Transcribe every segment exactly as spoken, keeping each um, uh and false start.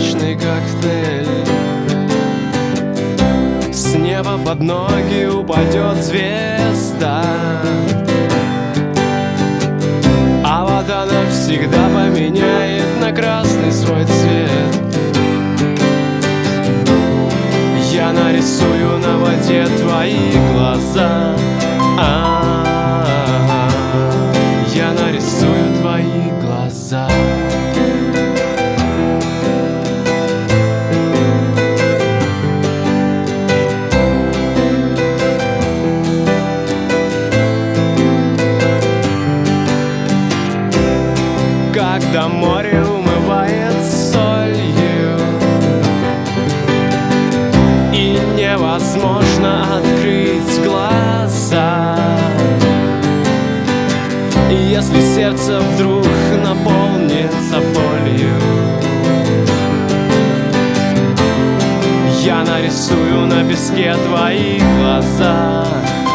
молочный коктейль. С неба под ноги упадет звезда, а вода навсегда поменяет на красный свой цвет. Я нарисую на воде твои глаза, а-а-а. Я нарисую твои глаза. Когда море умывает солью и невозможно открыть глаза, и если сердце вдруг наполнится болью, я нарисую на песке твои глаза,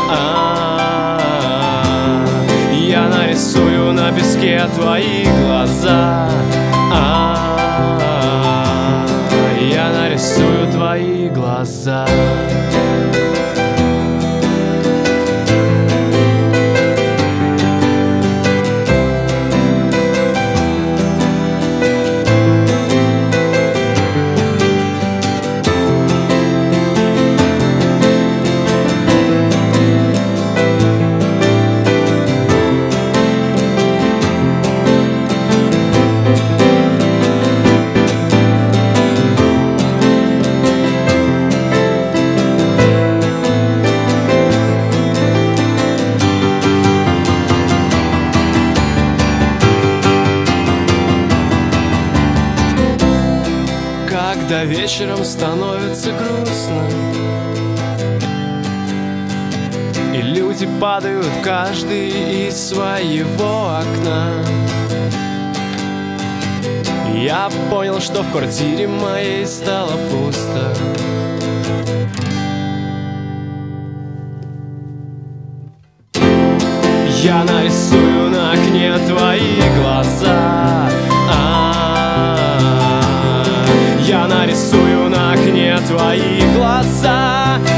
а-а-а. Я нарисую на песке твои глаза, а-а-а. Я нарисую твои глаза. Когда вечером становится грустно и люди падают каждый из своего окна, я понял, что в квартире моей стало пусто. Я нарисую на окне твои глаза, а-а-а. Я нарисую на окне твои глаза,